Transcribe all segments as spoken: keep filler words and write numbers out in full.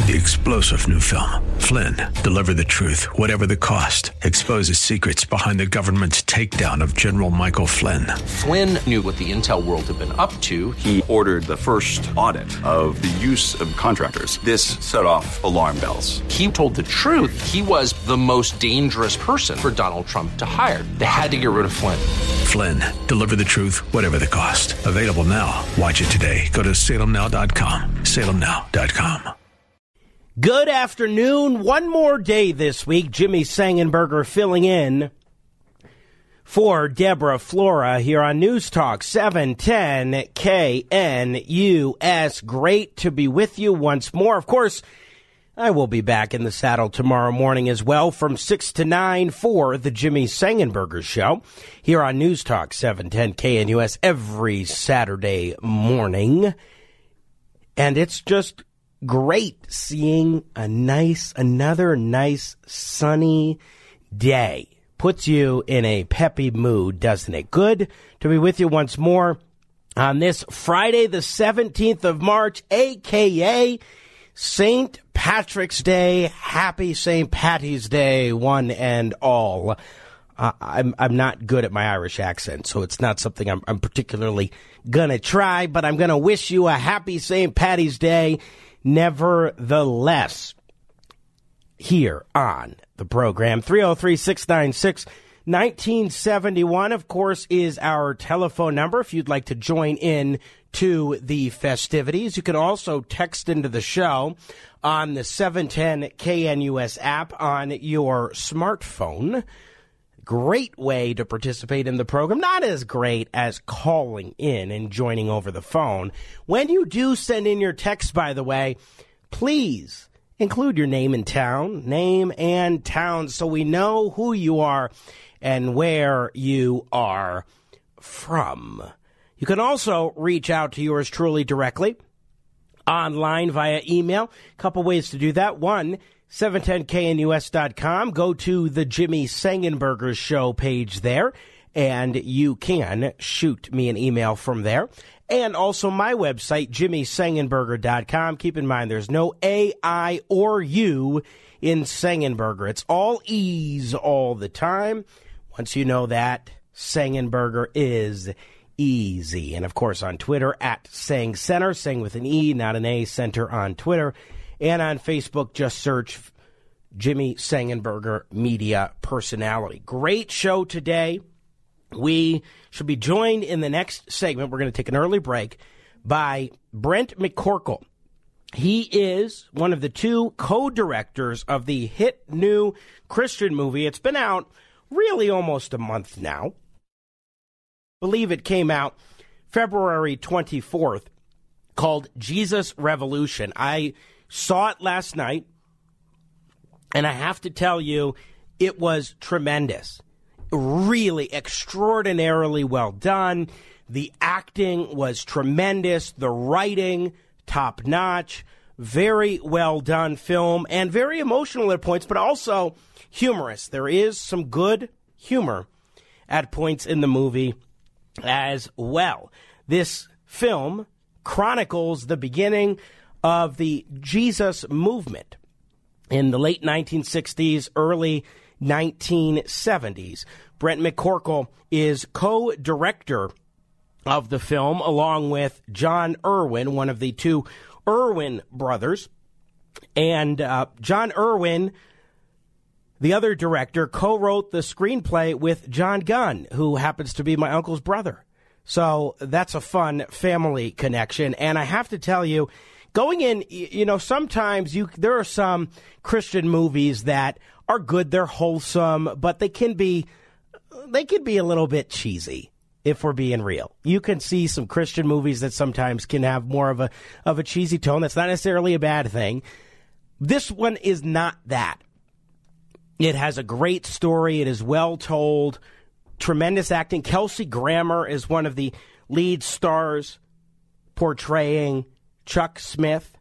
The explosive new film, Flynn, deliver the truth, whatever the cost. Exposes secrets behind the government's takedown of General Michael Flynn. Flynn knew what the intel world had been up to. He ordered the first audit of the use of contractors. This set off alarm bells. He told the truth. He was the most dangerous person for Donald Trump to hire. They had to get rid of Flynn. Flynn, deliver the truth, whatever the cost. Available now. Watch it today. Go to salem now dot com. salem now dot com. Good afternoon. One more day this week. Jimmy Sangenberger filling in for Deborah Flora here on News Talk seven ten K N U S. Great to be with you once more. Of course, I will be back in the saddle tomorrow morning as well from six to nine for the Jimmy Sangenberger Show here on News Talk seven ten K N U S every Saturday morning. And it's just great seeing a nice, another nice sunny day. Puts you in a peppy mood, doesn't it? Good to be with you once more on this Friday, the seventeenth of March, a k a. Saint Patrick's Day. Happy Saint Patty's Day, one and all. Uh, I'm I'm not good at my Irish accent, so it's not something I'm, I'm particularly gonna try, but I'm gonna wish you a happy Saint Patty's Day nevertheless here on the program. three oh three, six nine six, one nine seven one, of course, is our telephone number if you'd like to join in to the festivities. You can also text into the show on the seven ten K N U S app on your smartphone. Great way to participate in the program. Not as great as calling in and joining over the phone. When you do send in your text, by the way, please include your name and town, name and town, so we know who you are and where you are from. You can also reach out to yours truly directly online via email. A couple ways to do that. One, seven ten K N U S dot com. Go to the Jimmy Sangenberger Show page there, and you can shoot me an email from there. And also my website, jimmy sangenberger dot com. Keep in mind, there's no A, I, or U in Sangenberger. It's all E's all the time. Once you know that, Sangenberger is easy. And, of course, on Twitter, at Sang Center, Sang with an E, not an A, Center on Twitter. And on Facebook, just search Jimmy Sangenberger Media Personality. Great show today. We should be joined in the next segment. We're going to take an early break by Brent McCorkle. He is one of the two co-directors of the hit new Christian movie. It's been out really almost a month now. I believe it came out February twenty-fourth, called Jesus Revolution. I saw it last night, and I have to tell you, it was tremendous. Really extraordinarily well done. The acting was tremendous. The writing, top-notch. Very well done film, and very emotional at points, but also humorous. There is some good humor at points in the movie as well. This film chronicles the beginning of the Jesus movement in the late nineteen sixties, early nineteen seventies. Brent McCorkle is co-director of the film, along with John Irwin, one of the two Irwin brothers. And uh, John Irwin, the other director, co-wrote the screenplay with John Gunn, who happens to be my uncle's brother. So that's a fun family connection. And I have to tell you, going in, you know, sometimes you there are some Christian movies that are good, they're wholesome, but they can be they can be a little bit cheesy, if we're being real. You can see some Christian movies that sometimes can have more of a of a cheesy tone. That's not necessarily a bad thing. This one is not that. It has a great story. It is well told. Tremendous acting. Kelsey Grammer is one of the lead stars portraying Chuck Smith.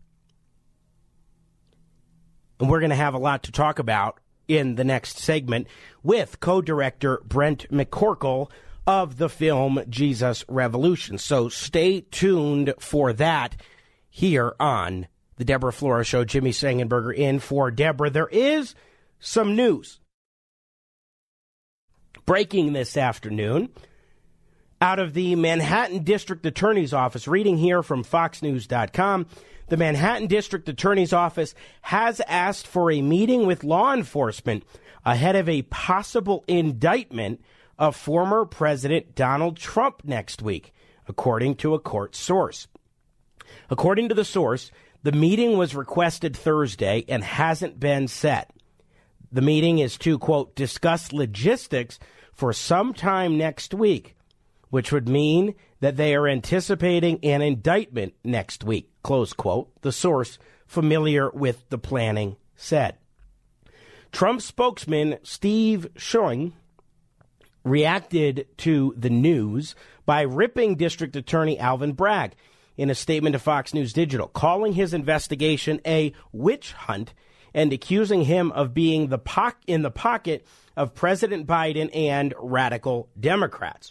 And we're going to have a lot to talk about in the next segment with co-director Brent McCorkle of the film Jesus Revolution. So stay tuned for that here on The Deborah Flora Show, Jimmy Sangenberger in for Deborah. There is some news breaking this afternoon out of the Manhattan District Attorney's Office. Reading here from fox news dot com, the Manhattan District Attorney's Office has asked for a meeting with law enforcement ahead of a possible indictment of former President Donald Trump next week, according to a court source. According to the source, the meeting was requested Thursday and hasn't been set. The meeting is to, quote, discuss logistics for sometime next week, which would mean that they are anticipating an indictment next week, close quote, the source familiar with the planning said. Trump spokesman Steve Schoen reacted to the news by ripping District Attorney Alvin Bragg in a statement to Fox News Digital, calling his investigation a witch hunt and accusing him of being the po- in the pocket of President Biden and radical Democrats.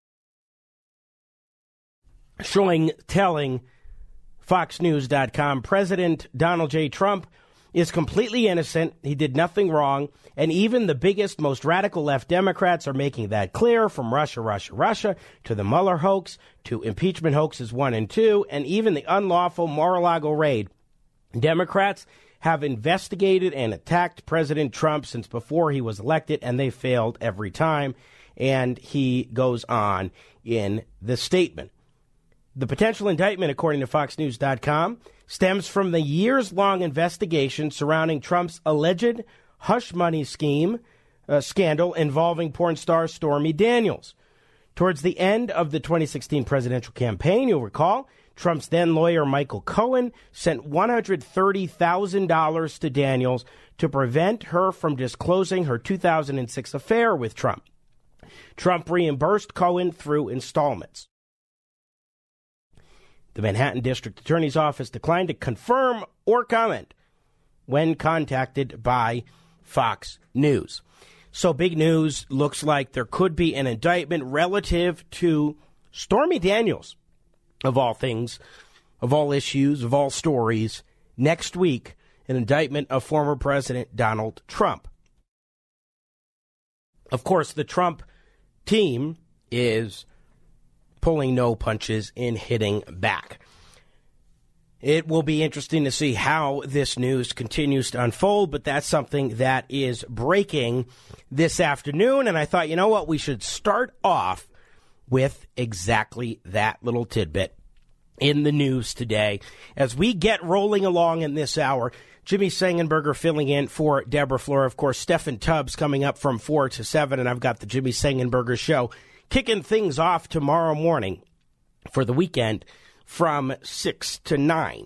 Showing, telling Fox News dot com, President Donald J. Trump is completely innocent. He did nothing wrong. And even the biggest, most radical left Democrats are making that clear, from Russia, Russia, Russia, to the Mueller hoax, to impeachment hoaxes one and two, and even the unlawful Mar-a-Lago raid. Democrats have investigated and attacked President Trump since before he was elected, and they failed every time. And he goes on in the statement. The potential indictment, according to fox news dot com, stems from the years-long investigation surrounding Trump's alleged hush money scheme uh, scandal involving porn star Stormy Daniels. Towards the end of the twenty sixteen presidential campaign, you'll recall, Trump's then lawyer Michael Cohen sent one hundred thirty thousand dollars to Daniels to prevent her from disclosing her two thousand six affair with Trump. Trump reimbursed Cohen through installments. The Manhattan District Attorney's Office declined to confirm or comment when contacted by Fox News. So big news, looks like there could be an indictment relative to Stormy Daniels, of all things, of all issues, of all stories, next week, an indictment of former President Donald Trump. Of course, the Trump team is pulling no punches and hitting back. It will be interesting to see how this news continues to unfold, but that's something that is breaking this afternoon, and I thought, you know what, we should start off with exactly that little tidbit in the news today. As we get rolling along in this hour, Jimmy Sangenberger filling in for Deborah Flora. Of course, Stephen Tubbs coming up from four to seven, and I've got the Jimmy Sangenberger Show kicking things off tomorrow morning for the weekend from six to nine.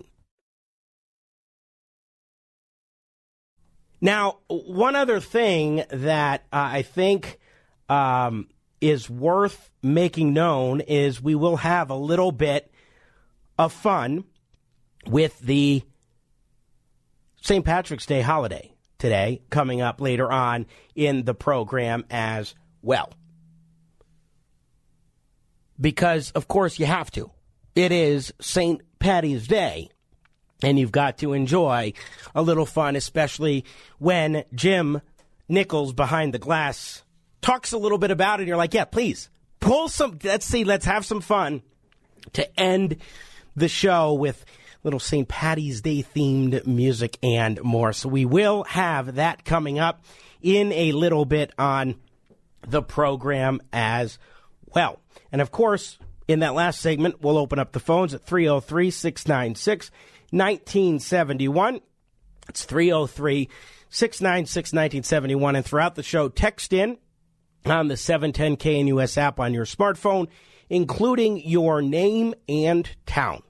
Now, one other thing that uh, I think um, is worth making known is we will have a little bit of fun with the Saint Patrick's Day holiday today, coming up later on in the program as well. Because, of course, you have to. It is Saint Patty's Day, and you've got to enjoy a little fun, especially when Jim Nichols behind the glass talks a little bit about it. And you're like, yeah, please, pull some, let's see, let's have some fun to end the show with little Saint Patty's Day themed music and more. So we will have that coming up in a little bit on the program as well. And, of course, in that last segment, we'll open up the phones at three oh three, six nine six, one nine seven one. It's three oh three, six nine six, one nine seven one. And throughout the show, text in on the seven ten K N U S app on your smartphone, including your name and town.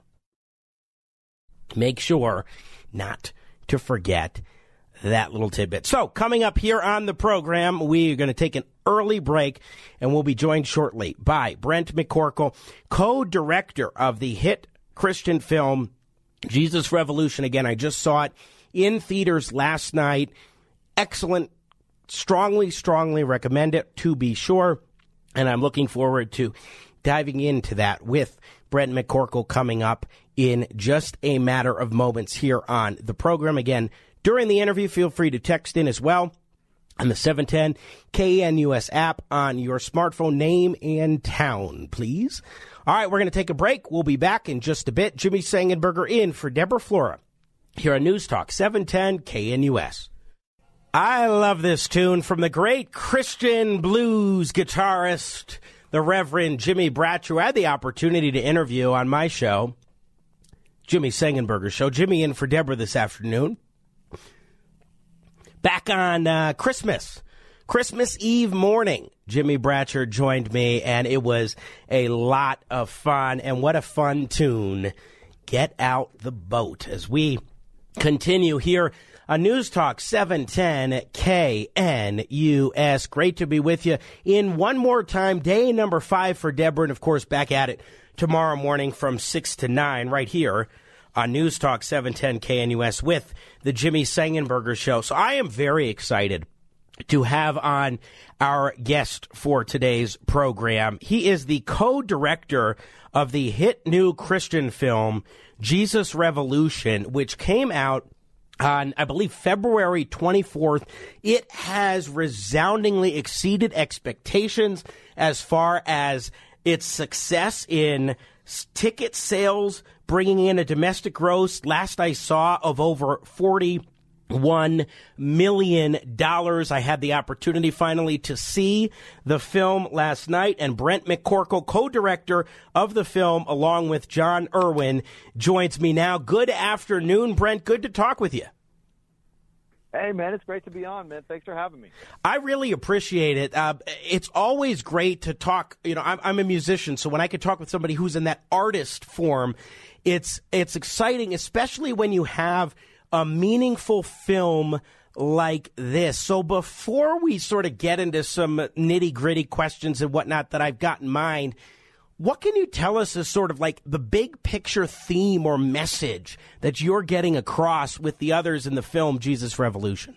Make sure not to forget that little tidbit. So, coming up here on the program, we are going to take an early break, and we'll be joined shortly by Brent McCorkle, co-director of the hit Christian film Jesus Revolution. Again, I just saw it in theaters last night. Excellent. Strongly, strongly recommend it, to be sure. And I'm looking forward to diving into that with Brent McCorkle coming up in just a matter of moments here on the program. Again, during the interview, feel free to text in as well on the seven ten K N U S app on your smartphone. Name and town, please. All right, we're going to take a break. We'll be back in just a bit. Jimmy Sangenberger in for Deborah Flora here on News Talk seven ten K N U S. I love this tune from the great Christian blues guitarist, the Reverend Jimmy Bratcher. I had the opportunity to interview on my show, Jimmy Sangenberger Show. Jimmy in for Deborah this afternoon. Back on uh, Christmas, Christmas Eve morning, Jimmy Bratcher joined me, and it was a lot of fun. And what a fun tune, Get Out the Boat, as we continue here on News Talk seven ten K N U S. Great to be with you in one more time, day number five for Deborah, and of course back at it tomorrow morning from six to nine right here on News Talk seven ten K N U S with the Jimmy Sangenberger Show. So I am very excited to have on our guest for today's program. He is the co-director of the hit new Christian film Jesus Revolution, which came out on, I believe, February twenty-fourth. It has resoundingly exceeded expectations as far as its success in ticket sales, bringing in a domestic gross, last I saw, of over forty-one million dollars. I had the opportunity finally to see the film last night, and Brent McCorkle, co-director of the film, along with John Irwin, joins me now. Good afternoon, Brent. Good to talk with you. Hey, man, it's great to be on, man. Thanks for having me. I really appreciate it. Uh, it's always great to talk. You know, I'm, I'm a musician, so when I could talk with somebody who's in that artist form, it's it's exciting, especially when you have a meaningful film like this. So before we sort of get into some nitty-gritty questions and whatnot that I've got in mind, what can you tell us as sort of like the big picture theme or message that you're getting across with the others in the film Jesus Revolution?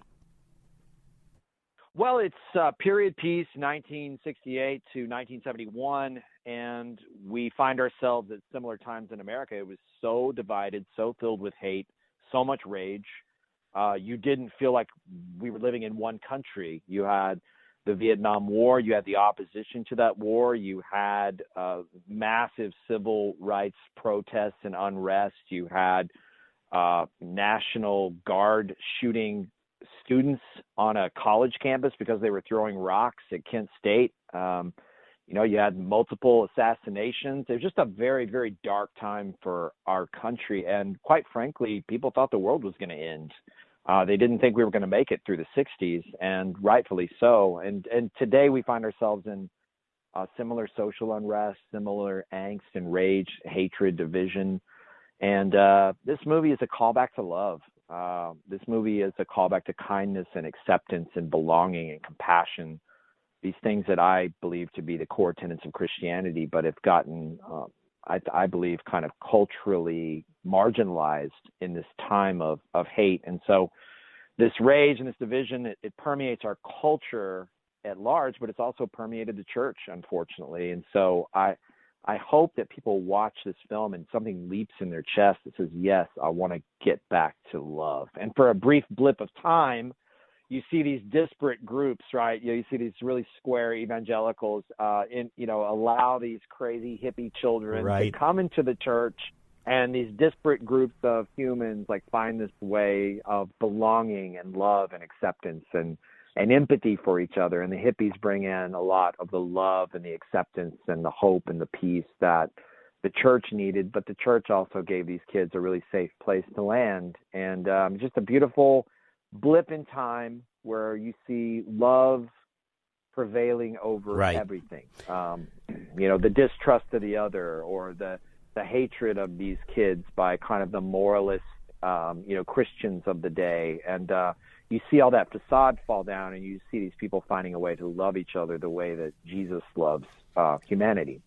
Well, it's uh, period piece, nineteen sixty-eight to nineteen seventy-one, and we find ourselves at similar times in America. It was so divided, so filled with hate, so much rage. Uh, you didn't feel like we were living in one country. You had the Vietnam War, you had the opposition to that war, you had uh, massive civil rights protests and unrest, you had uh, National Guard shooting students on a college campus because they were throwing rocks at Kent State. Um, you know, you had multiple assassinations. It was just a very, very dark time for our country, and quite frankly, people thought the world was going to end. Uh, they didn't think we were going to make it through the sixties, and rightfully so. And and today we find ourselves in uh, similar social unrest, similar angst and rage, hatred, division. And uh, this movie is a callback to love. Uh, this movie is a callback to kindness and acceptance and belonging and compassion, these things that I believe to be the core tenets of Christianity, but have gotten, uh, I, I believe, kind of culturally marginalized in this time of, of hate. And so this rage and this division, it, it permeates our culture at large, but it's also permeated the church, unfortunately. And so I I hope that people watch this film and something leaps in their chest that says, yes, I want to get back to love. And for a brief blip of time, you see these disparate groups, right? You know, you see these really square evangelicals, uh, in, you know, allow these crazy hippie children right. to come into the church, and these disparate groups of humans like find this way of belonging and love and acceptance and, and empathy for each other. And the hippies bring in a lot of the love and the acceptance and the hope and the peace that the church needed, but the church also gave these kids a really safe place to land. And um, just a beautiful blip in time where you see love prevailing over right. everything. Um, you know, the distrust of the other, or the the hatred of these kids by kind of the moralist, um, you know, Christians of the day. And uh, you see all that facade fall down, and you see these people finding a way to love each other the way that Jesus loves uh, humanity.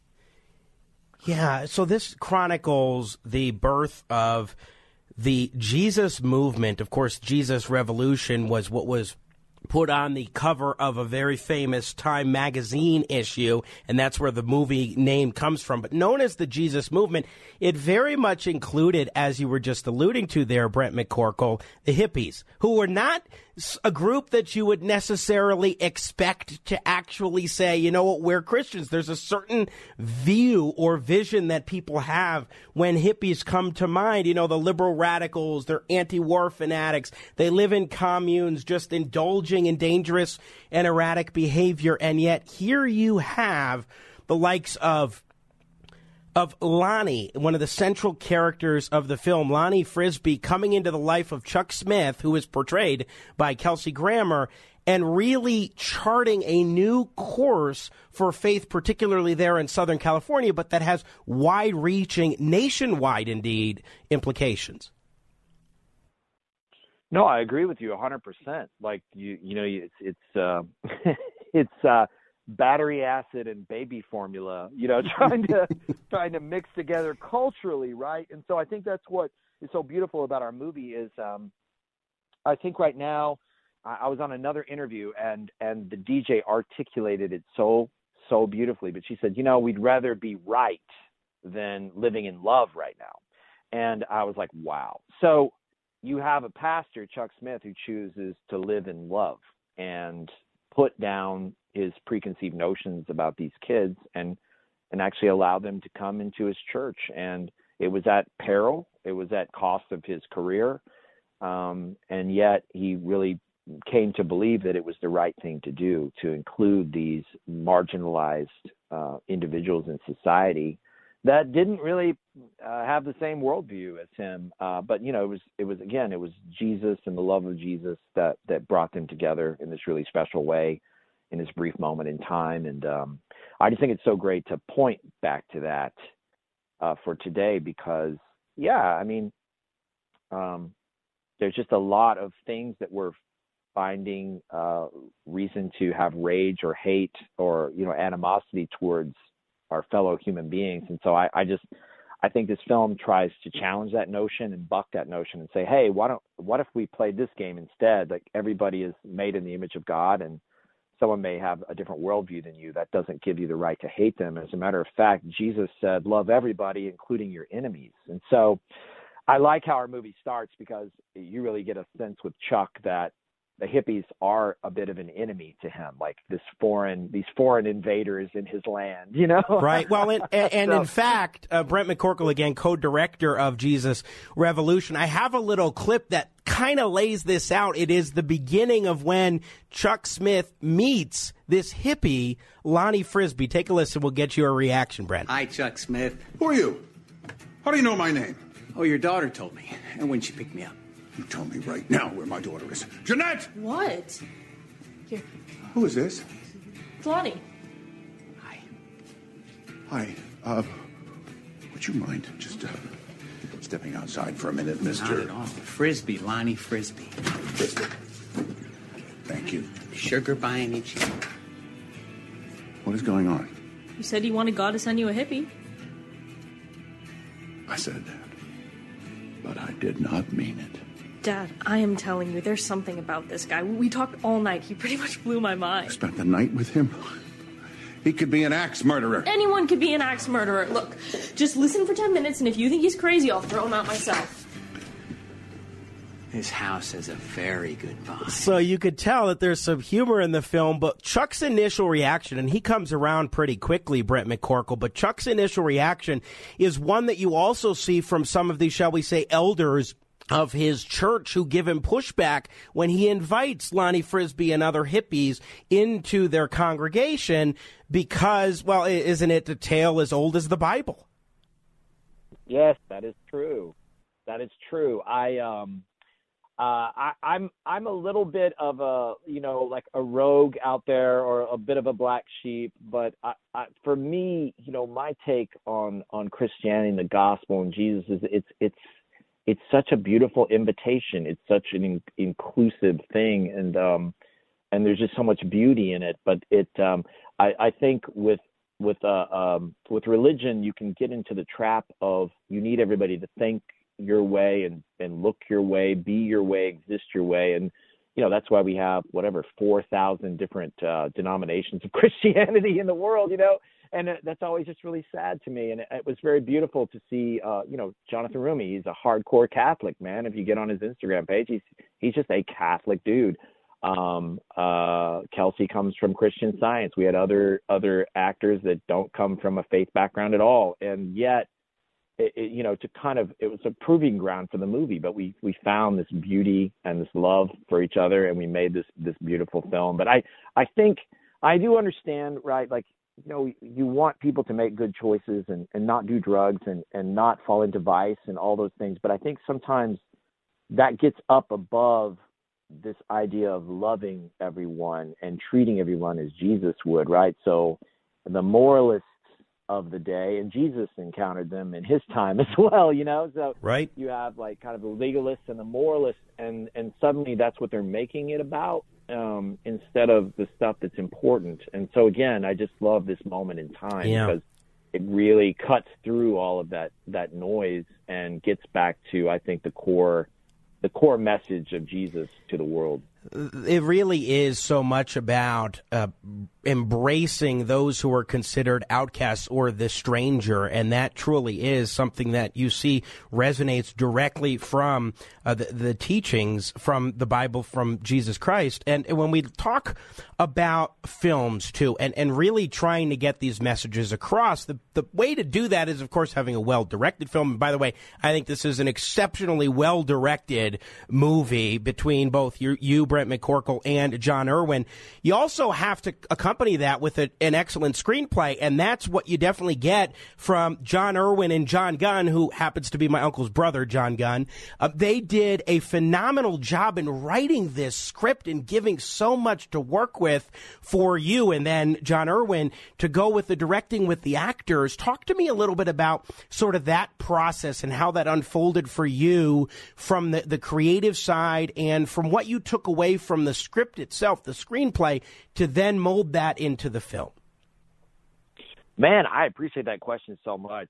Yeah, so this chronicles the birth of the Jesus movement. Of course, Jesus Revolution was what was put on the cover of a very famous Time magazine issue, and that's where the movie name comes from. But known as the Jesus Movement, it very much included, as you were just alluding to there, Brent McCorkle, the hippies, who were not a group that you would necessarily expect to actually say, you know what, we're Christians. There's a certain view or vision that people have when hippies come to mind. You know, the liberal radicals, they're anti-war fanatics. They live in communes, just indulging in dangerous and erratic behavior. And yet here you have the likes of of Lonnie, one of the central characters of the film, Lonnie Frisbee, coming into the life of Chuck Smith, who is portrayed by Kelsey Grammer, and really charting a new course for faith, particularly there in Southern California, but that has wide-reaching, nationwide, indeed, implications. No, I agree with you one hundred percent. Like, you you know, it's, it's, uh, it's, uh, battery acid and baby formula, you know, trying to trying to mix together culturally, right? And so I think that's what is so beautiful about our movie is um, I think right now I, I was on another interview and and the D J articulated it so so beautifully, but she said, you know, we'd rather be right than living in love right now. And I was like, wow. So you have a pastor, Chuck Smith, who chooses to live in love and put down his preconceived notions about these kids and and actually allow them to come into his church. And it was at peril. It was at cost of his career. Um, and yet he really came to believe that it was the right thing to do, to include these marginalized uh, individuals in society that didn't really uh, have the same worldview as him. Uh, but, you know, it was, it was, again, it was Jesus and the love of Jesus that, that brought them together in this really special way in this brief moment in time. And um, I just think it's so great to point back to that uh, for today because, yeah, I mean, um, there's just a lot of things that we're finding uh, reason to have rage or hate or, you know, animosity towards our fellow human beings. And so I, I just, I think this film tries to challenge that notion and buck that notion and say, hey, why don't, what if we played this game instead? Like, everybody is made in the image of God, and someone may have a different worldview than you. That doesn't give you the right to hate them. As a matter of fact, Jesus said, love everybody, including your enemies. And so I like how our movie starts because you really get a sense with Chuck that the hippies are a bit of an enemy to him, like this foreign, these foreign invaders in his land, you know? Right. Well, and, and, and so, in fact, uh, Brent McCorkle, again, co-director of Jesus Revolution, I have a little clip that kind of lays this out. It is the beginning of when Chuck Smith meets this hippie, Lonnie Frisbee. Take a listen. We'll get you a reaction, Brent. Hi, Chuck Smith. Who are you? How do you know my name? Oh, your daughter told me, and when she picked me up. You tell me right now where my daughter is. Jeanette! What? Here. Who is this? It's Lonnie. Hi. Hi. Uh, would you mind just uh, stepping outside for a minute, Mister Not at all. Frisbee, Lonnie Frisbee. Frisbee. Thank you. Sugar by any chance? What is going on? You said you wanted God to send you a hippie. I said that, but I did not mean it. Dad, I am telling you, there's something about this guy. We talked all night. He pretty much blew my mind. I spent the night with him. He could be an axe murderer. Anyone could be an axe murderer. Look, just listen for ten minutes, and if you think he's crazy, I'll throw him out myself. This house has a very good vibe. So you could tell that there's some humor in the film, but Chuck's initial reaction, and he comes around pretty quickly, Brent McCorkle, but Chuck's initial reaction is one that you also see from some of the, shall we say, elders of his church who give him pushback when he invites Lonnie Frisbee and other hippies into their congregation because, well, isn't it a tale as old as the Bible? Yes, that is true. That is true. I, um, uh, I, I'm, I'm a little bit of a, you know, like a rogue out there or a bit of a black sheep, but I, I, for me, you know, my take on, on Christianity and the gospel and Jesus is it's, it's, it's such a beautiful invitation. It's such an in- inclusive thing. And, um, and there's just so much beauty in it, but it, um, I, I think with, with, uh, um, with religion, you can get into the trap of, you need everybody to think your way and, and look your way, be your way, exist your way. And, you know, that's why we have whatever four thousand different uh, denominations of Christianity in the world, you know, and that's always just really sad to me. And it, it was very beautiful to see, uh, you know, Jonathan Roumie. He's a hardcore Catholic, man. If you get on his Instagram page, he's he's just a Catholic dude. Um, uh, Kelsey comes from Christian Science. We had other other actors that don't come from a faith background at all, and yet, it, it, you know, to kind of it was a proving ground for the movie. But we we found this beauty and this love for each other, and we made this this beautiful film. But I I think I do understand, right? Like, you know, you want people to make good choices and, and not do drugs and, and not fall into vice and all those things. But I think sometimes that gets up above this idea of loving everyone and treating everyone as Jesus would, right? So the moralists of the day, and Jesus encountered them in his time as well, you know? So right. You have like kind of the legalists and the moralists, and, and suddenly that's what they're making it about, um, instead of the stuff that's important. And so again, I just love this moment in time yeah. because it really cuts through all of that, that noise and gets back to, I think, the core the core message of Jesus to the world. It really is so much about uh, embracing those who are considered outcasts or the stranger, and that truly is something that you see resonates directly from uh, the, the teachings from the Bible, from Jesus Christ. And when we talk about films, too, and, and really trying to get these messages across, the, the way to do that is, of course, having a well-directed film. And by the way, I think this is an exceptionally well-directed movie between both you, you Brent McCorkle and John Irwin. You also have to accompany that with a, an excellent screenplay, and that's what you definitely get from John Irwin and John Gunn, who happens to be my uncle's brother, John Gunn. Uh, they did a phenomenal job in writing this script and giving so much to work with for you, and then John Irwin to go with the directing with the actors. Talk to me a little bit about sort of that process and how that unfolded for you from the, the creative side and from what you took away from the script itself, the screenplay, to then mold that into the film. Man, I appreciate that question so much.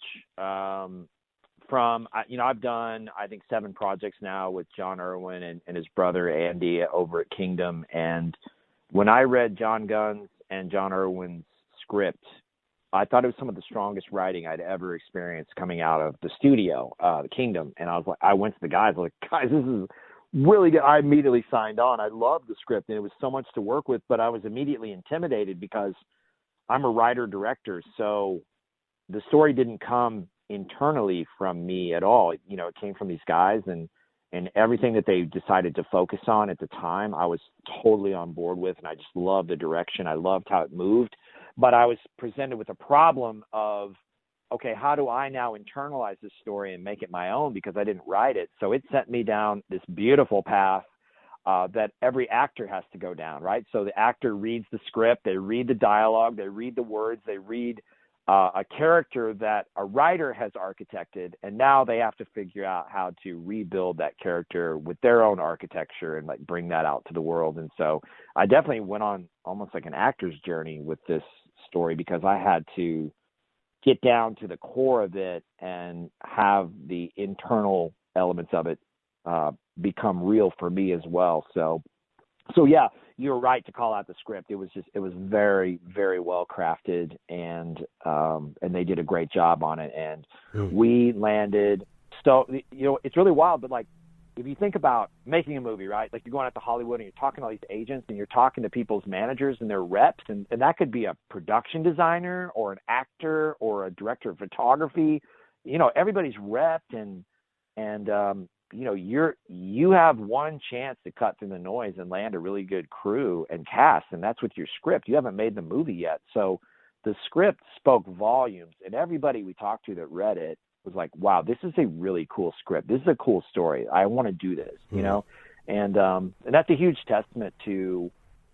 Um, from, you know, I've done, I think, seven projects now with John Irwin and, and his brother Andy over at Kingdom. And when I read John Gunn's and John Irwin's script, I thought it was some of the strongest writing I'd ever experienced coming out of the studio, uh, the Kingdom. And I was like, I went to the guys, I was like, guys, this is really good. I immediately signed on. I loved the script, and it was so much to work with, but I was immediately intimidated because I'm a writer-director, so the story didn't come internally from me at all. You know, it came from these guys, and, and everything that they decided to focus on at the time, I was totally on board with, and I just loved the direction. I loved how it moved, but I was presented with a problem of, okay, how do I now internalize this story and make it my own, because I didn't write it? So it sent me down this beautiful path uh, that every actor has to go down, right? So the actor reads the script, they read the dialogue, they read the words, they read uh, a character that a writer has architected, and now they have to figure out how to rebuild that character with their own architecture and like bring that out to the world. And so I definitely went on almost like an actor's journey with this story, because I had to get down to the core of it and have the internal elements of it uh, become real for me as well. So, so yeah, you're right to call out the script. It was just, it was very, very well crafted, and um, and they did a great job on it. And mm. we landed. So, you know, it's really wild, but like, if you think about making a movie, right? Like, you're going out to Hollywood and you're talking to all these agents and you're talking to people's managers and their reps, and, and that could be a production designer or an actor or a director of photography. You know, everybody's repped, and and um, you know, you're you have one chance to cut through the noise and land a really good crew and cast, and that's with your script. You haven't made the movie yet, so the script spoke volumes, and everybody we talked to that read it was like, wow, this is a really cool script. This is a cool story. I want to do this, you mm-hmm. know? And, um, and that's a huge testament to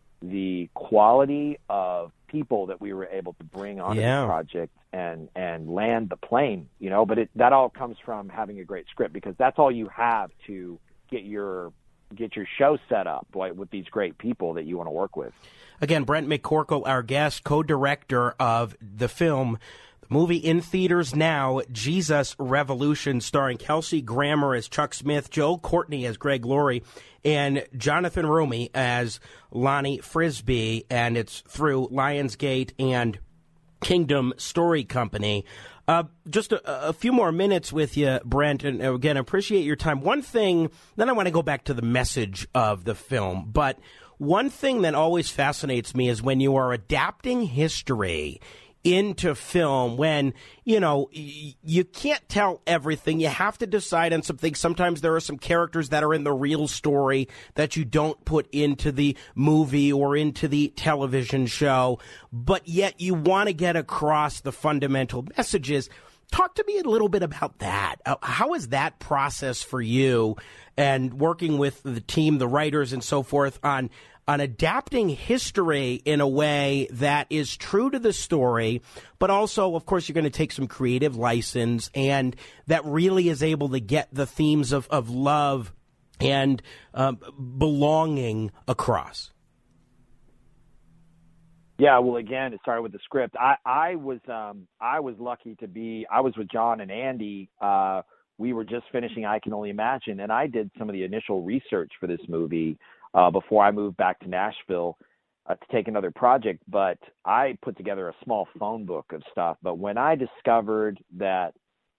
the quality of people that we were able to bring on yeah. this project and, and land the plane, you know, but it, that all comes from having a great script, because that's all you have to get your, get your show set up, like, with these great people that you want to work with. Again, Brent McCorkle, our guest, co-director of the film Movie in theaters now, Jesus Revolution, starring Kelsey Grammer as Chuck Smith, Joe Courtney as Greg Laurie, and Jonathan Roumie as Lonnie Frisbee, and it's through Lionsgate and Kingdom Story Company. Uh, just a, a few more minutes with you, Brent, and again, appreciate your time. One thing, then I want to go back to the message of the film, but one thing that always fascinates me is when you are adapting history into film, when, you know, y- you can't tell everything. You have to decide on some things. Sometimes there are some characters that are in the real story that you don't put into the movie or into the television show, but yet you want to get across the fundamental messages. Talk to me a little bit about that. Uh, how is that process for you, and working with the team, the writers and so forth, on on adapting history in a way that is true to the story, but also, of course, you're going to take some creative license, and that really is able to get the themes of, of love and um, belonging across? Yeah, well, again, it started with the script. I, I was um, I was lucky to be, I was with John and Andy. Uh, we were just finishing I Can Only Imagine, and I did some of the initial research for this movie Uh, before I moved back to Nashville uh, to take another project. But I put together a small phone book of stuff. But when I discovered that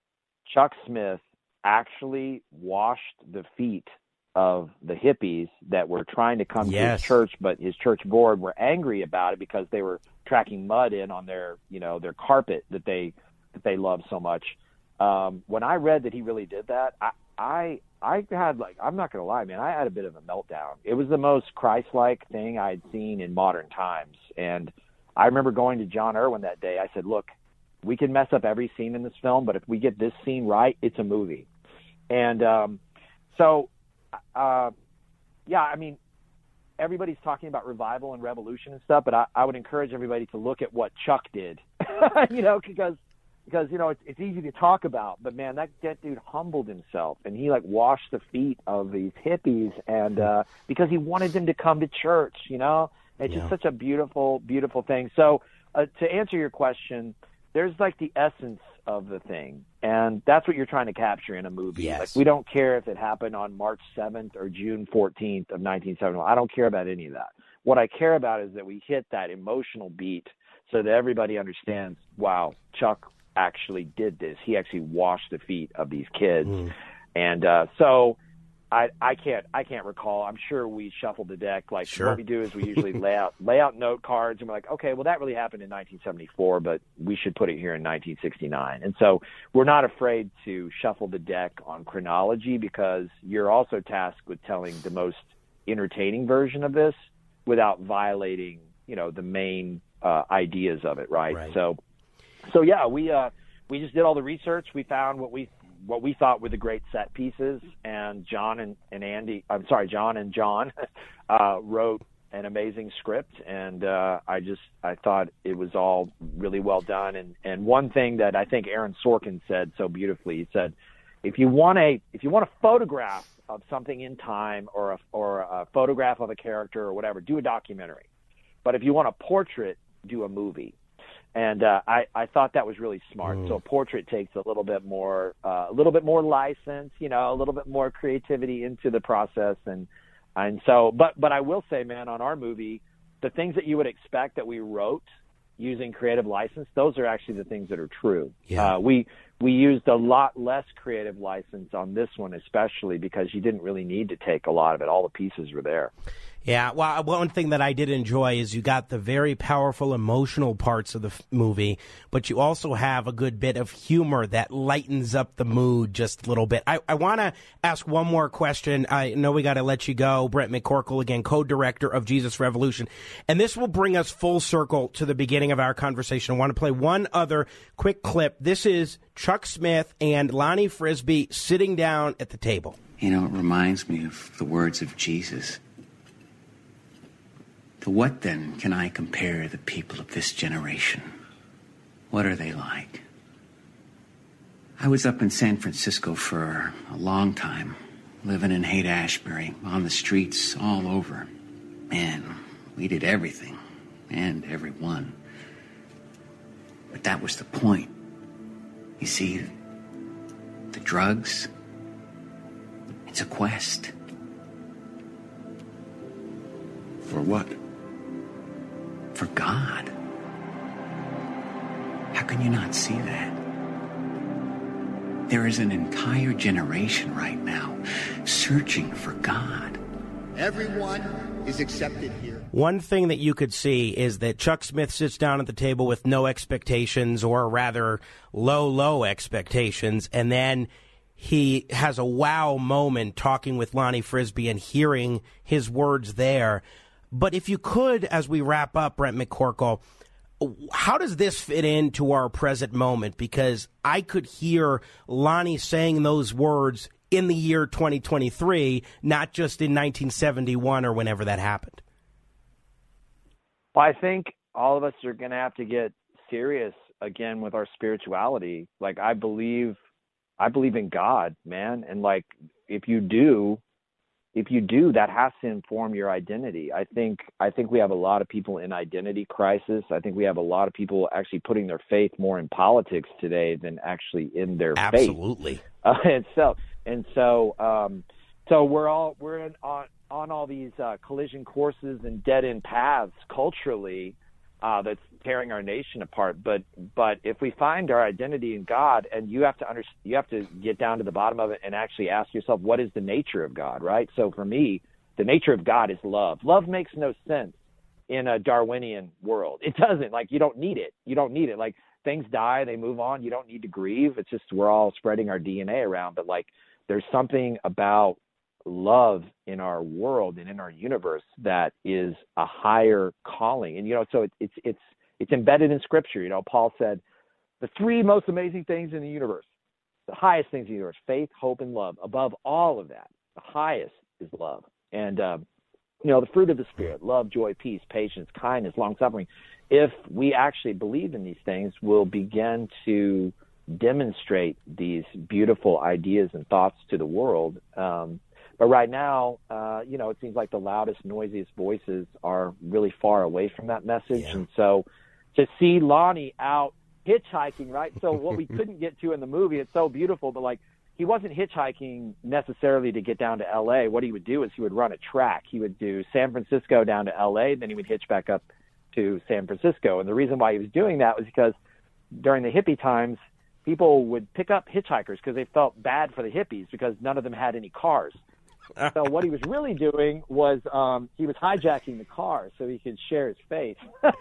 Chuck Smith actually washed the feet of the hippies that were trying to come yes. to his church, but his church board were angry about it because they were tracking mud in on their, you know, their carpet that they that they love so much. Um, when I read that he really did that, I, I I had, like, I'm not going to lie, man, I had a bit of a meltdown. It was the most Christ-like thing I had seen in modern times. And I remember going to John Irwin that day. I said, look, we can mess up every scene in this film, but if we get this scene right, it's a movie. And um, so, uh, yeah, I mean, everybody's talking about revival and revolution and stuff, but I, I would encourage everybody to look at what Chuck did, you know, because Because, you know, it's, it's easy to talk about, but, man, that, that dude humbled himself, and he, like, washed the feet of these hippies, and uh, because he wanted them to come to church, you know? It's yeah. just such a beautiful, beautiful thing. So uh, to answer your question, there's, like, the essence of the thing, and that's what you're trying to capture in a movie. Yes. Like, we don't care if it happened on March seventh or June fourteenth of nineteen seventy-one. I don't care about any of that. What I care about is that we hit that emotional beat so that everybody understands, wow, Chuck actually did this. He actually washed the feet of these kids. Mm. And uh, so I I can't I can't recall. I'm sure we shuffled the deck. Like sure. what we do is we usually lay out lay out note cards, and we're like, okay, well, that really happened in nineteen seventy-four, but we should put it here in nineteen sixty-nine. And so we're not afraid to shuffle the deck on chronology, because you're also tasked with telling the most entertaining version of this without violating, you know, the main uh, ideas of it, right? right. So So yeah, we uh, we just did all the research. We found what we what we thought were the great set pieces, and John and, and Andy, I'm sorry, John and John uh, wrote an amazing script, and uh, I just I thought it was all really well done. And, and one thing that I think Aaron Sorkin said so beautifully, he said, if you want a if you want a photograph of something in time, or a, or a photograph of a character or whatever, do a documentary. But if you want a portrait, do a movie. And uh, I, I thought that was really smart. Mm. So a portrait takes a little bit more, uh, a little bit more license, you know, a little bit more creativity into the process. And and so, but but I will say, man, on our movie, the things that you would expect that we wrote using creative license, those are actually the things that are true. Yeah. Uh, we we used a lot less creative license on this one, especially because you didn't really need to take a lot of it. All the pieces were there. Yeah, well, one thing that I did enjoy is you got the very powerful emotional parts of the f- movie, but you also have a good bit of humor that lightens up the mood just a little bit. I, I want to ask one more question. I know we got to let you go. Brent McCorkle, again, co-director of Jesus Revolution. And this will bring us full circle to the beginning of our conversation. I want to play one other quick clip. This is Chuck Smith and Lonnie Frisbee sitting down at the table. You know, it reminds me of the words of Jesus. To what, then, can I compare the people of this generation? What are they like? I was up in San Francisco for a long time, living in Haight-Ashbury, on the streets all over. Man, we did everything, and everyone. But that was the point. You see, the drugs, it's a quest. For what? For God. How can you not see that? There is an entire generation right now searching for God. Everyone is accepted here. One thing that you could see is that Chuck Smith sits down at the table with no expectations, or rather low, low expectations, and then he has a wow moment talking with Lonnie Frisbee and hearing his words there. But if you could, as we wrap up, Brent McCorkle, how does this fit into our present moment? Because I could hear Lonnie saying those words in the year twenty twenty-three, not just in nineteen seventy-one or whenever that happened. Well, I think all of us are going to have to get serious again with our spirituality. Like, I believe, I believe in God, man. And like, if you do, if you do, that has to inform your identity. I think, I think we have a lot of people in identity crisis. I think we have a lot of people actually putting their faith more in politics today than actually in their faith. Absolutely. Uh, and so, and so, um, so we're all, we're in, on, on all these uh, collision courses and dead-end paths culturally uh, that's tearing our nation apart. But but if we find our identity in God, and you have to under, you have to get down to the bottom of it and actually ask yourself, what is the nature of God, right? So for me, the nature of God is love. Love makes no sense in a Darwinian world. It doesn't. Like, you don't need it. You don't need it. Like, things die, they move on. You don't need to grieve. It's just we're all spreading our D N A around. But like, there's something about love in our world and in our universe that is a higher calling. And, you know, so it, it's, it's, it's embedded in scripture. You know, Paul said the three most amazing things in the universe, the highest things in the universe, faith, hope, and love. Above all of that, the highest is love. And, um, you know, the fruit of the Spirit, love, joy, peace, patience, kindness, long-suffering. If we actually believe in these things, we'll begin to demonstrate these beautiful ideas and thoughts to the world. Um, But right now, uh, you know, it seems like the loudest, noisiest voices are really far away from that message. Yeah. And so to see Lonnie out hitchhiking, right? So what we couldn't get to in the movie, it's so beautiful, but like, he wasn't hitchhiking necessarily to get down to L A. What he would do is he would run a track. He would do San Francisco down to L A, then he would hitch back up to San Francisco. And the reason why he was doing that was because during the hippie times, people would pick up hitchhikers because they felt bad for the hippies because none of them had any cars. So what he was really doing was um, he was hijacking the car so he could share his faith.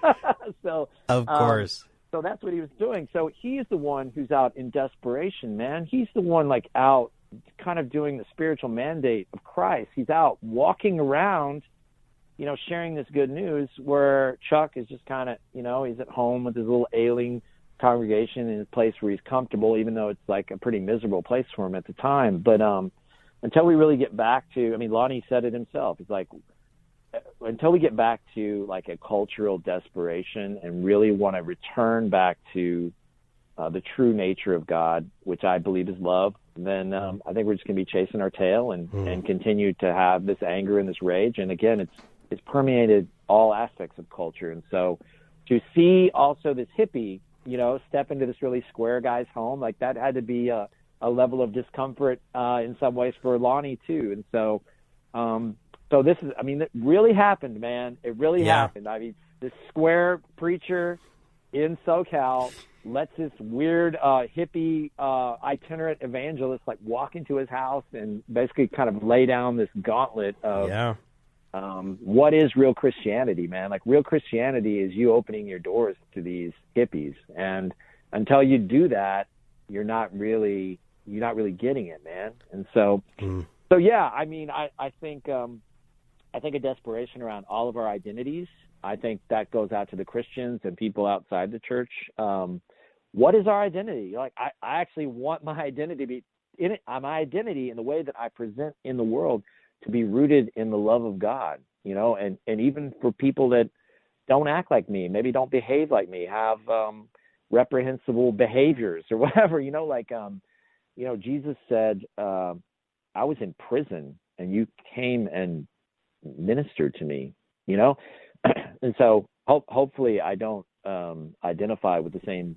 so Of course. Um, so that's what he was doing. So he's the one who's out in desperation, man. He's the one like out kind of doing the spiritual mandate of Christ. He's out walking around, you know, sharing this good news, where Chuck is just kind of, you know, he's at home with his little ailing congregation in a place where he's comfortable, even though it's like a pretty miserable place for him at the time. But um, until we really get back to, I mean, Lonnie said it himself. It's like, until we get back to like a cultural desperation and really want to return back to uh, the true nature of God, which I believe is love, then um, I think we're just going to be chasing our tail and, mm. and continue to have this anger and this rage. And again, it's it's permeated all aspects of culture. And so to see also this hippie, you know, step into this really square guy's home, like that had to be a, a level of discomfort uh, in some ways for Lonnie too. And so, um, so this is, I mean, it really happened, man. It really yeah. happened. I mean, this square preacher in SoCal lets this weird uh, hippie uh, itinerant evangelist like walk into his house and basically kind of lay down this gauntlet of yeah. um, what is real Christianity, man. Like, real Christianity is you opening your doors to these hippies, and until you do that, you're not really you're not really getting it, man. And so, mm. so yeah, I mean, I I think um, I think a desperation around all of our identities. I think that goes out to the Christians and people outside the church. Um, what is our identity? Like, I, I actually want my identity to be in it, my identity in the way that I present in the world to be rooted in the love of God, you know, and, and even for people that don't act like me, maybe don't behave like me, have um, reprehensible behaviors or whatever, you know, like, um, you know, Jesus said, uh, I was in prison and you came and ministered to me, you know? And so ho- hopefully I don't um, identify with the same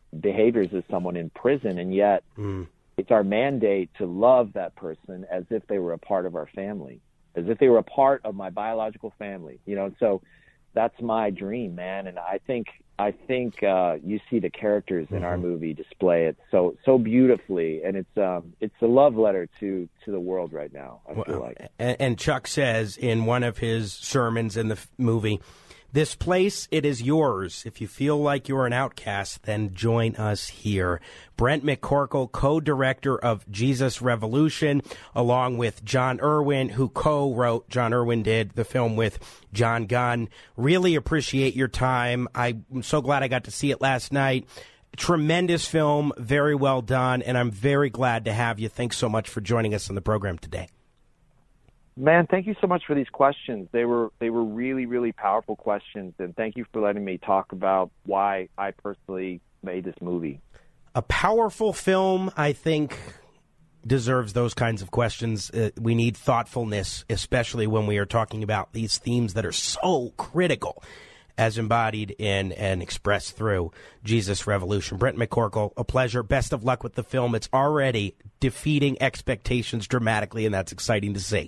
behaviors as someone in prison, and yet Mm. it's our mandate to love that person as if they were a part of our family, as if they were a part of my biological family, you know. So that's my dream, man. And I think I think uh, you see the characters in mm-hmm. our movie display it so so beautifully, and it's um, it's a love letter to to the world right now, I feel well, like. And, and Chuck says in one of his sermons in the f- movie, "This place, it is yours. If you feel like you're an outcast, then join us here." Brent McCorkle, co-director of Jesus Revolution, along with John Irwin, who co-wrote, John Irwin did the film with John Gunn. Really appreciate your time. I'm so glad I got to see it last night. Tremendous film, very well done, and I'm very glad to have you. Thanks so much for joining us on the program today. Man, thank you so much for these questions. They were they were really, really powerful questions, and thank you for letting me talk about why I personally made this movie. A powerful film, I think, deserves those kinds of questions. Uh, we need thoughtfulness, especially when we are talking about these themes that are so critical as embodied in and expressed through Jesus Revolution. Brent McCorkle, a pleasure. Best of luck with the film. It's already defeating expectations dramatically, and that's exciting to see.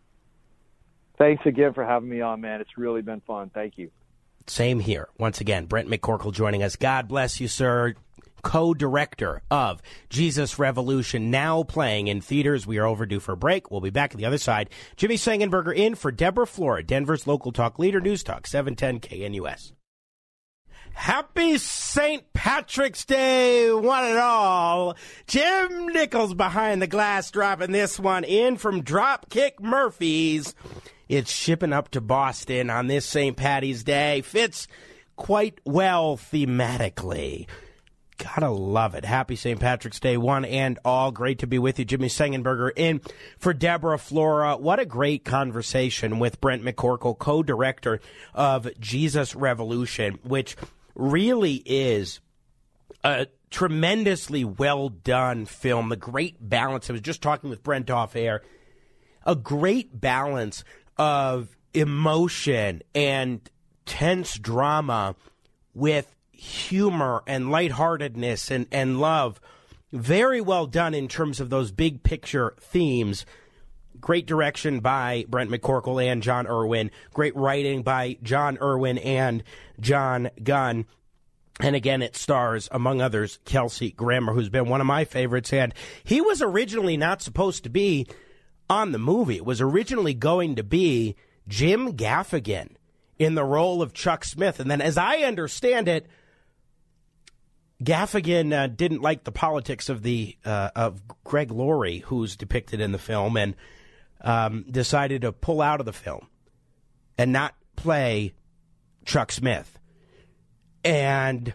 Thanks again for having me on, man. It's really been fun. Thank you. Same here. Once again, Brent McCorkle joining us. God bless you, sir. Co-director of Jesus Revolution, now playing in theaters. We are overdue for a break. We'll be back on the other side. Jimmy Sangenberger in for Deborah Flora, Denver's local talk leader, News Talk seven ten K N U S. Happy Saint Patrick's Day, one and all. Jim Nichols behind the glass, dropping this one in from Dropkick Murphys. It's shipping up to Boston on this Saint Patty's Day. Fits quite well thematically. Gotta love it. Happy Saint Patrick's Day, one and all. Great to be with you. Jimmy Sangenberger in for Deborah Flora. What a great conversation with Brent McCorkle, co-director of Jesus Revolution, which really is a tremendously well-done film. The great balance. I was just talking with Brent off air. A great balance of emotion and tense drama with humor and lightheartedness and, and love. Very well done in terms of those big picture themes. Great direction by Brent McCorkle and John Irwin. Great writing by John Irwin and John Gunn. And again, it stars, among others, Kelsey Grammer, who's been one of my favorites. And he was originally not supposed to be on the movie. It was originally going to be Jim Gaffigan in the role of Chuck Smith. And then, as I understand it, Gaffigan uh, didn't like the politics of the uh, of Greg Laurie, who's depicted in the film, and um, decided to pull out of the film and not play Chuck Smith. And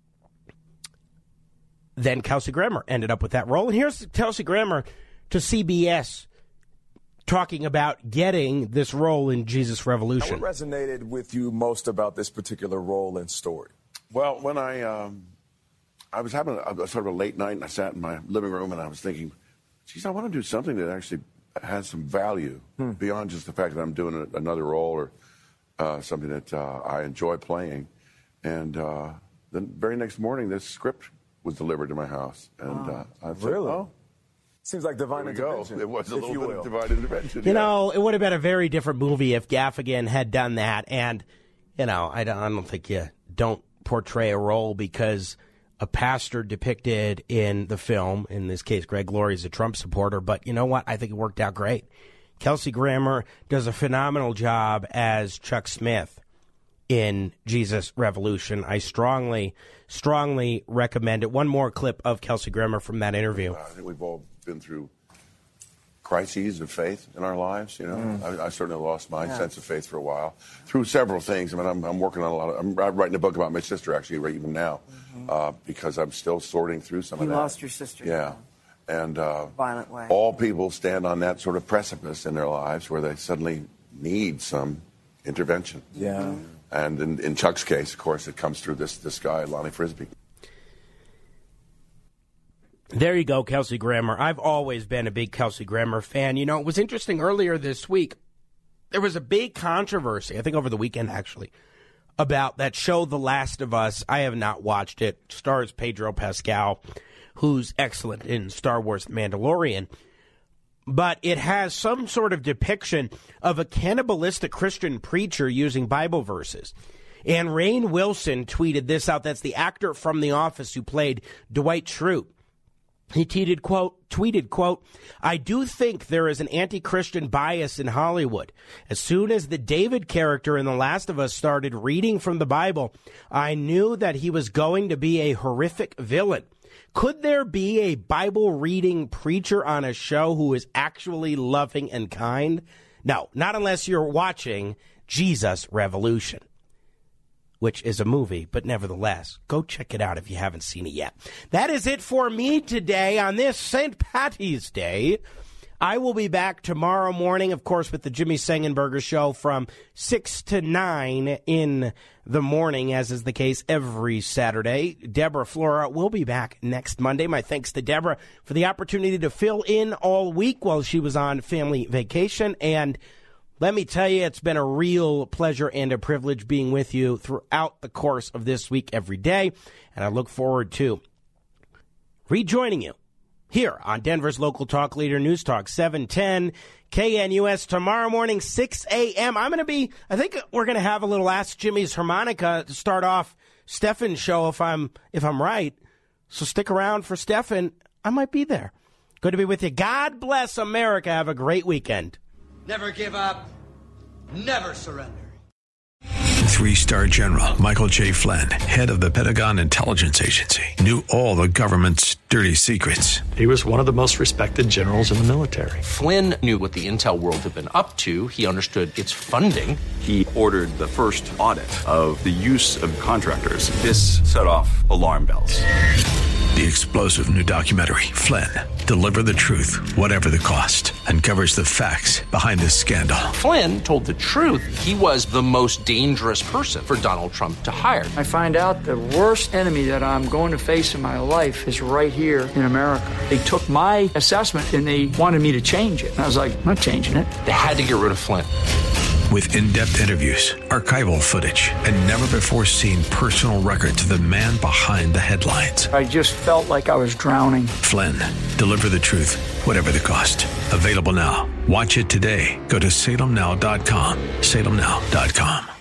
then Kelsey Grammer ended up with that role. And here's Kelsey Grammer to C B S talking about getting this role in Jesus Revolution. What resonated with you most about this particular role and story? Well, when I um, I was having a, a sort of a late night, and I sat in my living room, and I was thinking, geez, I want to do something that actually has some value hmm. beyond just the fact that I'm doing a, another role or uh, something that uh, I enjoy playing. And uh, the very next morning, this script was delivered to my house. And wow. uh, I thought, really? oh, seems like divine intervention. Go. It was a little bit will. of divine intervention. You yeah. know, it would have been a very different movie if Gaffigan had done that. And, you know, I don't, I don't think you don't portray a role because a pastor depicted in the film, in this case, Greg Laurie, is a Trump supporter. But you know what? I think it worked out great. Kelsey Grammer does a phenomenal job as Chuck Smith in Jesus Revolution. I strongly, strongly recommend it. One more clip of Kelsey Grammer from that interview. I think we've all been through crises of faith in our lives. You know, mm. I, I certainly lost my yeah. sense of faith for a while through several things. I mean, I'm, I'm working on a lot of. I'm writing a book about my sister actually, right even now, mm-hmm. uh, because I'm still sorting through some you of that. You lost your sister. Yeah, and uh, violent way. All people stand on that sort of precipice in their lives where they suddenly need some intervention. Yeah. Mm-hmm. And in, in Chuck's case, of course, it comes through this this guy, Lonnie Frisbee. There you go, Kelsey Grammer. I've always been a big Kelsey Grammer fan. You know, it was interesting earlier this week. There was a big controversy, I think over the weekend, actually, about that show, The Last of Us. I have not watched it. It stars Pedro Pascal, who's excellent in Star Wars The Mandalorian. But it has some sort of depiction of a cannibalistic Christian preacher using Bible verses. And Rainn Wilson tweeted this out. That's the actor from The Office who played Dwight Schrute. He tweeted, quote, tweeted, quote, I do think there is an anti-Christian bias in Hollywood. As soon as the David character in The Last of Us started reading from the Bible, I knew that he was going to be a horrific villain. Could there be a Bible-reading preacher on a show who is actually loving and kind? No, not unless you're watching Jesus Revolution, which is a movie, but nevertheless, go check it out if you haven't seen it yet. That is it for me today on this Saint Patty's Day. I will be back tomorrow morning, of course, with the Jimmy Sengenberger Show from six to nine in the morning, as is the case every Saturday. Deborah Flora will be back next Monday. My thanks to Deborah for the opportunity to fill in all week while she was on family vacation. And let me tell you, it's been a real pleasure and a privilege being with you throughout the course of this week every day. And I look forward to rejoining you here on Denver's local talk leader, News Talk seven ten K N U S tomorrow morning, six a.m. I'm going to be, I think we're going to have a little Ask Jimmy's Harmonica to start off Stefan's show if I'm, if I'm right. So stick around for Stefan. I might be there. Good to be with you. God bless America. Have a great weekend. Never give up. Never surrender. Three-star General Michael J. Flynn, head of the Pentagon Intelligence Agency, knew all the government's dirty secrets. He was one of the most respected generals in the military. Flynn knew what the intel world had been up to. He understood its funding. He ordered the first audit of the use of contractors. This set off alarm bells. The explosive new documentary, Flynn, Deliver the Truth, Whatever the Cost, uncovers the facts behind this scandal. Flynn told the truth. He was the most dangerous person for Donald Trump to hire. I find out the worst enemy that I'm going to face in my life is right here in America. They took my assessment and they wanted me to change it. And I was like, I'm not changing it. They had to get rid of Flynn. With in-depth interviews, archival footage, and never-before-seen personal records of the man behind the headlines. I just felt like I was drowning. Flynn, Deliver the Truth, Whatever the Cost. Available now. Watch it today. Go to salem now dot com. salem now dot com.